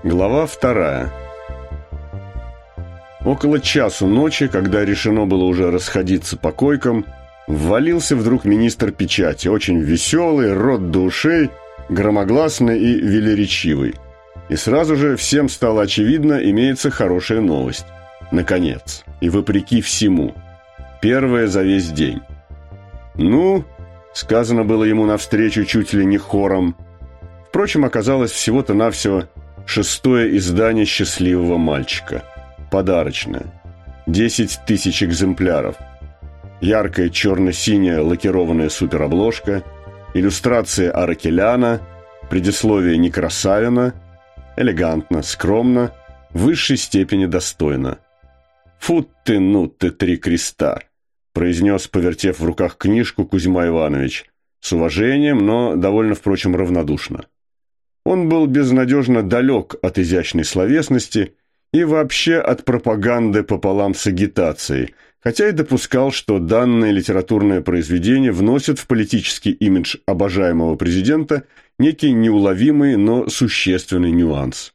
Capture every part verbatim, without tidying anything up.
Глава вторая. Около часу ночи, когда решено было уже расходиться по койкам, ввалился вдруг министр печати, очень веселый, рот до ушей, громогласный и велеречивый. И сразу же всем стало очевидно, имеется хорошая новость. Наконец, и вопреки всему. Первая за весь день. «Ну», — сказано было ему навстречу чуть ли не хором. Впрочем, оказалось всего-то навсего шестое издание «Счастливого мальчика». Подарочное. Десять тысяч экземпляров. Яркая черно-синяя лакированная суперобложка, иллюстрация Аракеляна, предисловие Некрасавина, элегантно, скромно, в высшей степени достойно. «Фу ты, ну ты, три креста!» произнес, повертев в руках книжку, Кузьма Иванович, с уважением, но довольно, впрочем, равнодушно. Он был безнадежно далек от изящной словесности и вообще от пропаганды пополам с агитацией, хотя и допускал, что данное литературное произведение вносит в политический имидж обожаемого президента некий неуловимый, но существенный нюанс.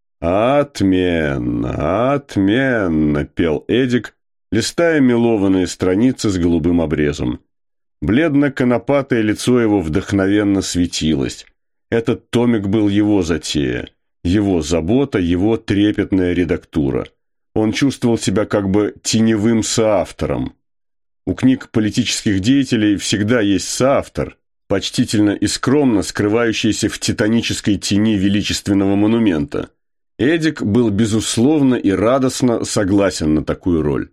«Отменно, отменно!» – пел Эдик, листая мелованные страницы с голубым обрезом. Бледно-конопатое лицо его вдохновенно светилось. Этот томик был его затея, его забота, его трепетная редактура. Он чувствовал себя как бы теневым соавтором. У книг политических деятелей всегда есть соавтор, почтительно и скромно скрывающийся в титанической тени величественного монумента. Эдик был безусловно и радостно согласен на такую роль.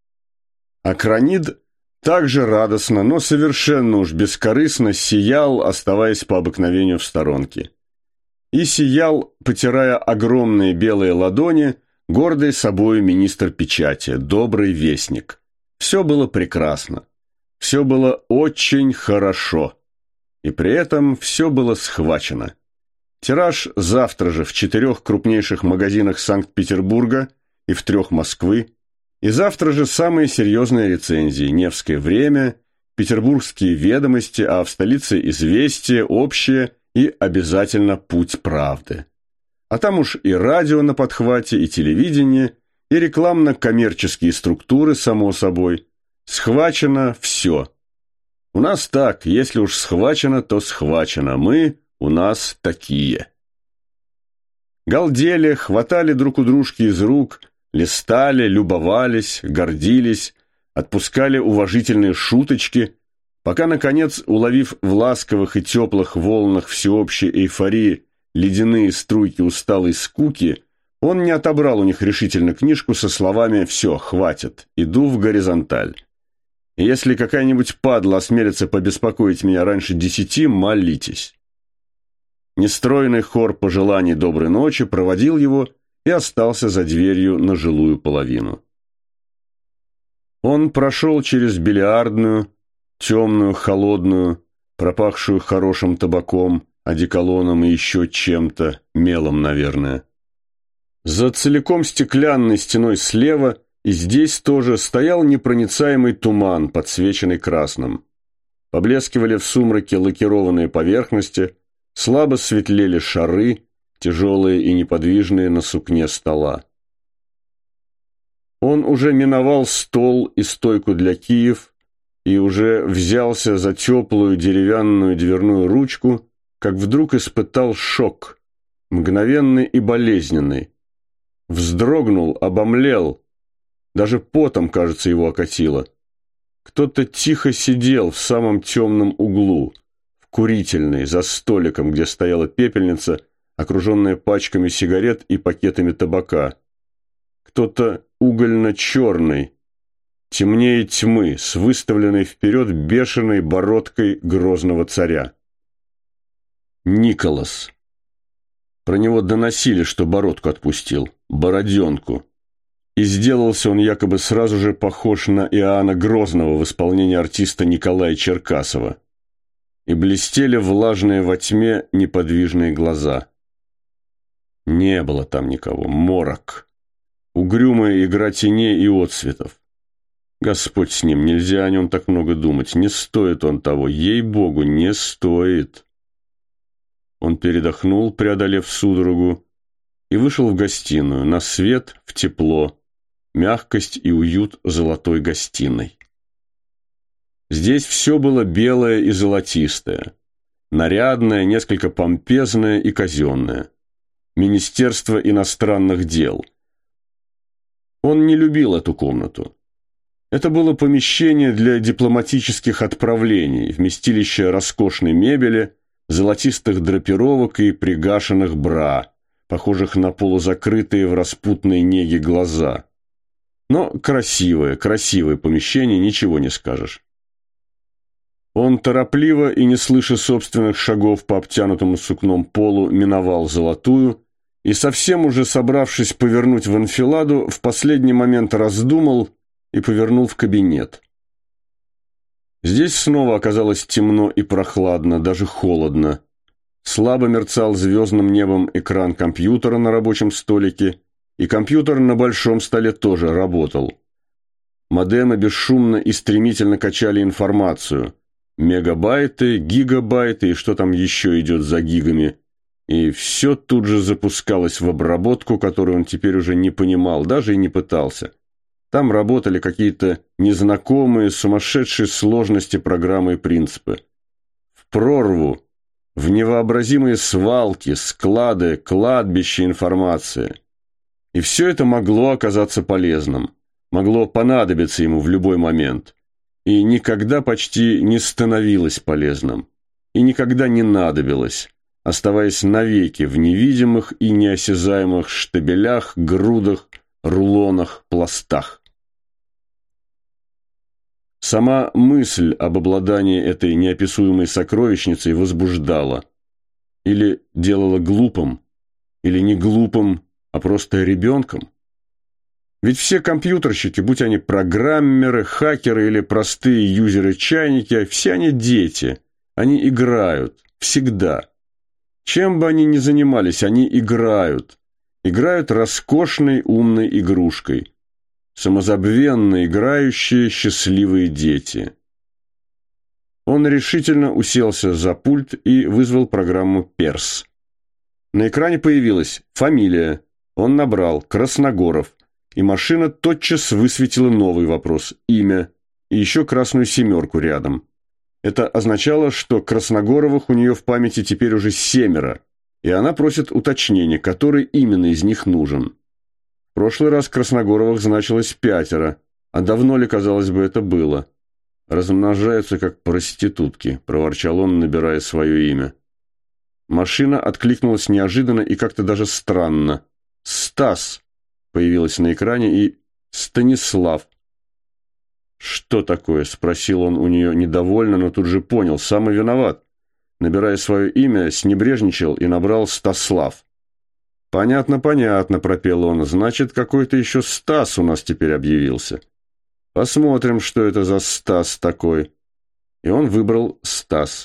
Акронид также радостно, но совершенно уж бескорыстно сиял, оставаясь по обыкновению в сторонке. И сиял, потирая огромные белые ладони, гордый собою министр печати, добрый вестник. Все было прекрасно. Все было очень хорошо. И при этом все было схвачено. Тираж завтра же в четырех крупнейших магазинах Санкт-Петербурга и в трех Москвы. И завтра же самые серьезные рецензии: «Невское время», «Петербургские ведомости», а в столице «Известия», «Общее» и обязательно «Путь правды». А там уж и радио на подхвате, и телевидение, и рекламно-коммерческие структуры, само собой. Схвачено все. У нас так, если уж схвачено, то схвачено. Мы у нас такие. Галдели, хватали друг у дружки из рук, листали, любовались, гордились, отпускали уважительные шуточки, пока, наконец, уловив в ласковых и теплых волнах всеобщей эйфории ледяные струйки усталой скуки, он не отобрал у них решительно книжку со словами «Все, хватит, иду в горизонталь. И если какая-нибудь падла осмелится побеспокоить меня раньше десяти, молитесь». Нестройный хор пожеланий доброй ночи проводил его и остался за дверью на жилую половину. Он прошел через бильярдную, темную, холодную, пропахшую хорошим табаком, одеколоном и еще чем-то, мелом, наверное. За целиком стеклянной стеной слева и здесь тоже стоял непроницаемый туман, подсвеченный красным. Поблескивали в сумраке лакированные поверхности, слабо светлели шары, тяжелые и неподвижные на сукне стола. Он уже миновал стол и стойку для киев и уже взялся за теплую деревянную дверную ручку, как вдруг испытал шок, мгновенный и болезненный. Вздрогнул, обомлел, даже потом, кажется, его окатило. Кто-то тихо сидел в самом темном углу, в курительной, за столиком, где стояла пепельница, окруженная пачками сигарет и пакетами табака. Кто-то угольно-черный, темнее тьмы, с выставленной вперед бешеной бородкой грозного царя. Николас. Про него доносили, что бородку отпустил, бороденку. И сделался он якобы сразу же похож на Иоанна Грозного в исполнении артиста Николая Черкасова. И блестели влажные во тьме неподвижные глаза. Не было там никого, морок. Угрюмая игра теней и отсветов. Господь с ним, нельзя о нем так много думать, не стоит он того, ей-богу, не стоит. Он передохнул, преодолев судорогу, и вышел в гостиную, на свет, в тепло, мягкость и уют золотой гостиной. Здесь все было белое и золотистое, нарядное, несколько помпезное и казенное. Министерство иностранных дел. Он не любил эту комнату. Это было помещение для дипломатических отправлений, вместилище роскошной мебели, золотистых драпировок и пригашенных бра, похожих на полузакрытые в распутной неге глаза. Но красивое, красивое помещение, ничего не скажешь. Он торопливо и, не слыша собственных шагов по обтянутому сукном полу, миновал золотую и, совсем уже собравшись повернуть в анфиладу, в последний момент раздумал и повернул в кабинет. Здесь снова оказалось темно и прохладно, даже холодно. Слабо мерцал звездным небом экран компьютера на рабочем столике, и компьютер на большом столе тоже работал. Модемы бесшумно и стремительно качали информацию. Мегабайты, гигабайты и что там еще идет за гигами. И все тут же запускалось в обработку, которую он теперь уже не понимал, даже и не пытался. Там работали какие-то незнакомые, сумасшедшие сложности программы и принципы. В прорву, в невообразимые свалки, склады, кладбища информации. И все это могло оказаться полезным, могло понадобиться ему в любой момент. И никогда почти не становилось полезным. И никогда не надобилось, оставаясь навеки в невидимых и неосязаемых штабелях, грудах, рулонах, пластах. Сама мысль об обладании этой неописуемой сокровищницей возбуждала. Или делала глупым, или не глупым, а просто ребенком. Ведь все компьютерщики, будь они программеры, хакеры или простые юзеры-чайники, все они дети. Они играют. Всегда. Чем бы они ни занимались, они играют. Играют роскошной умной игрушкой. Самозабвенно играющие счастливые дети. Он решительно уселся за пульт и вызвал программу «Перс». На экране появилась фамилия. Он набрал «Красногоров». И машина тотчас высветила новый вопрос – имя, и еще красную семерку рядом. Это означало, что Красногоровых у нее в памяти теперь уже семеро, и она просит уточнения, который именно из них нужен. В прошлый раз Красногоровых значилось пятеро, а давно ли, казалось бы, это было? «Размножаются, как проститутки», – проворчал он, набирая свое имя. Машина откликнулась неожиданно и как-то даже странно. «Стас» появилась на экране и «Станислав». «Что такое?» – спросил он у нее недовольно, но тут же понял, сам и виноват. Набирая свое имя, снебрежничал и набрал «Стаслав». «Понятно, понятно», – пропел он, – «значит, какой-то еще Стас у нас теперь объявился. Посмотрим, что это за Стас такой». И он выбрал «Стас».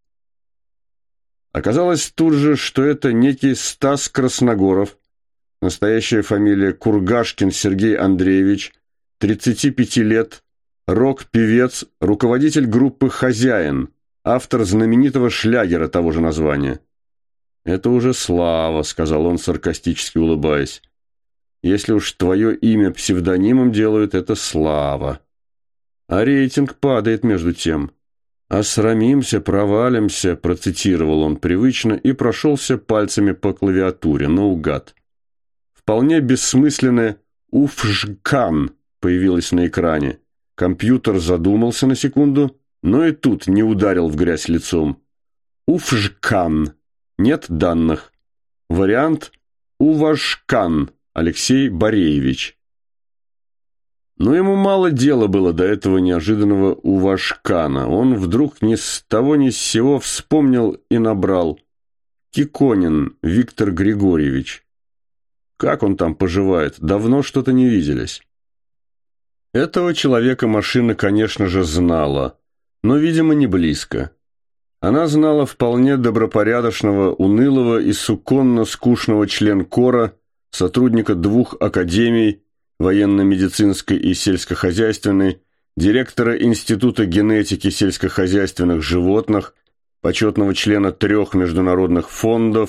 Оказалось тут же, что это некий Стас Красногоров, настоящая фамилия Кургашкин Сергей Андреевич, тридцати пяти лет, рок-певец, руководитель группы «Хозяин», автор знаменитого шлягера того же названия. «Это уже слава», — сказал он, саркастически улыбаясь. «Если уж твое имя псевдонимом делают, это слава. А рейтинг падает между тем. «Осрамимся, провалимся», — процитировал он привычно и прошелся пальцами по клавиатуре, наугад. Вполне бессмысленное «Уфжкан» появилось на экране. Компьютер задумался на секунду, но и тут не ударил в грязь лицом. «Уфжкан». Нет данных. Вариант «Увашкан» Алексей Бореевич. Но ему мало дела было до этого неожиданного Увашкана. Он вдруг ни с того ни с сего вспомнил и набрал «Киконин Виктор Григорьевич». Как он там поживает? Давно что-то не виделись. Этого человека машина, конечно же, знала, но, видимо, не близко. Она знала вполне добропорядочного, унылого и суконно-скучного членкора, сотрудника двух академий, военно-медицинской и сельскохозяйственной, директора Института генетики сельскохозяйственных животных, почетного члена трех международных фондов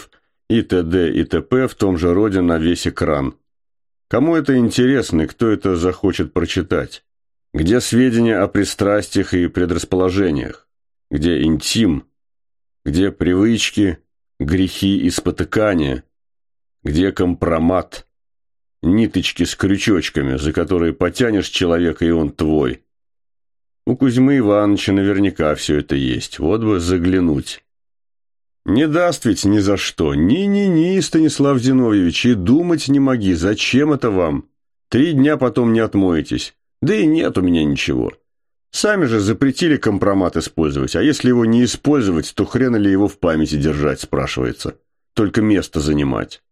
и т.д. и т.п. в том же роде на весь экран. Кому это интересно и кто это захочет прочитать? Где сведения о пристрастиях и предрасположениях? Где интим? Где привычки, грехи и спотыкания? Где компромат? Ниточки с крючочками, за которые потянешь человека, и он твой. У Кузьмы Ивановича наверняка все это есть. Вот бы заглянуть. Не даст ведь ни за что. Ни-ни-ни, Станислав Зиновьевич, и думать не моги. Зачем это вам? Три дня потом не отмоетесь. Да и нет у меня ничего. Сами же запретили компромат использовать. А если его не использовать, то хрена ли его в памяти держать, спрашивается. Только место занимать.